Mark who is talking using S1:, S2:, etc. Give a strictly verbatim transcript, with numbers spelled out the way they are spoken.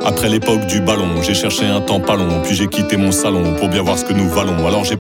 S1: Après l'époque du ballon, j'ai cherché un temps pas long, puis j'ai quitté mon salon pour bien voir ce que nous valons. Alors j'ai